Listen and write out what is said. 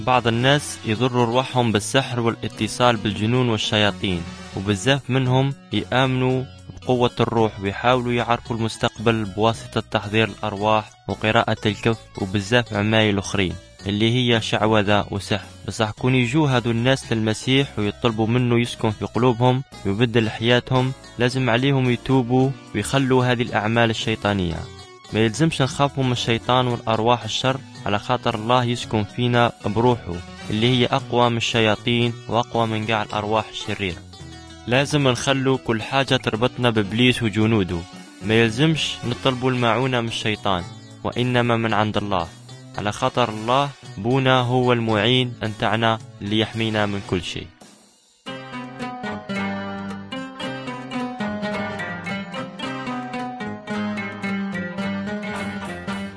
بعض الناس يضروا أرواحهم بالسحر والاتصال بالجنون والشياطين، وبالزاف منهم يآمنوا بقوة الروح ويحاولوا يعرفوا المستقبل بواسطة تحضير الأرواح وقراءة الكف وبالزاف عمايل أخرين اللي هي شعوذة وسحر. بس كون يجوا هذو الناس للمسيح ويطلبوا منه يسكن في قلوبهم ويبدل حياتهم، لازم عليهم يتوبوا ويخلوا هذه الأعمال الشيطانية. ما يلزمش نخافوا من الشيطان والأرواح الشر، على خاطر الله يسكن فينا بروحه اللي هي أقوى من الشياطين وأقوى من قاع الأرواح الشريرة. لازم نخلوا كل حاجة تربطنا بإبليس وجنوده، ما يلزمش نطلبوا المعونة من الشيطان وإنما من عند الله، على خاطر الله بونا هو المعين أنتعنا اللي يحمينا من كل شيء.